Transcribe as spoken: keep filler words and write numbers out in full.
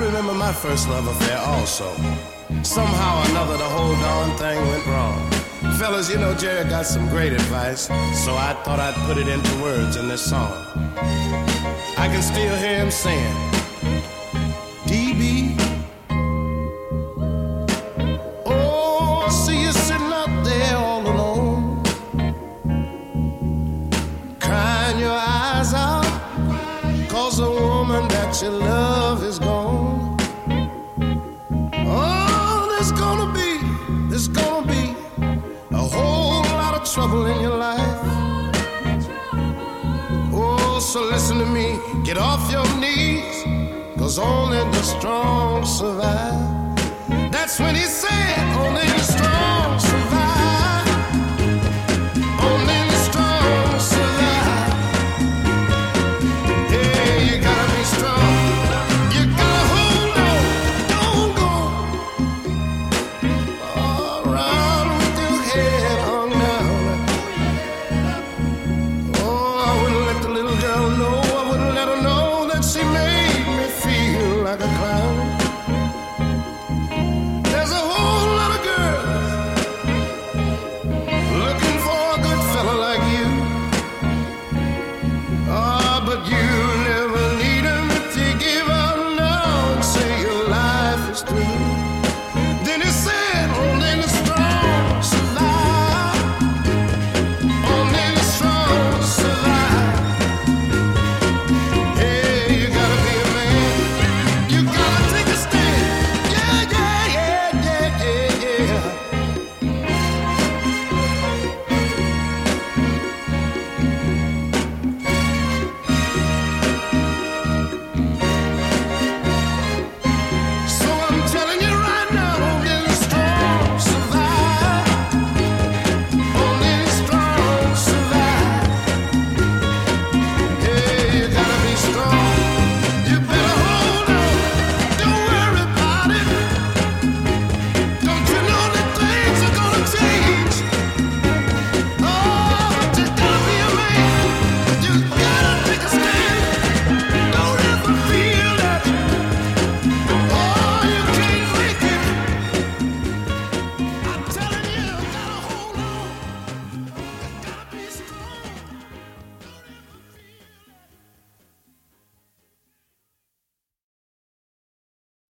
remember my first love affair also. Somehow or another, the whole darn thing went wrong. Fellas, you know, Jerry got some great advice, so I thought I'd put it into words in this song. I can still hear him saying, D B, oh, I see you sitting out there all alone, crying your eyes out, cause the woman that you love is gone. Oh, there's gonna be, there's gonna be a whole lot of trouble in your life. Oh, so listen to me, get off your knees, cause only the strong survive. That's when he said, only the strong survive. Only the strong survive. Yeah, you gotta be strong. You gotta hold on, don't go around with your head hung down. Oh, I wouldn't let the little girl know, I wouldn't let her know that she made me feel like a clown.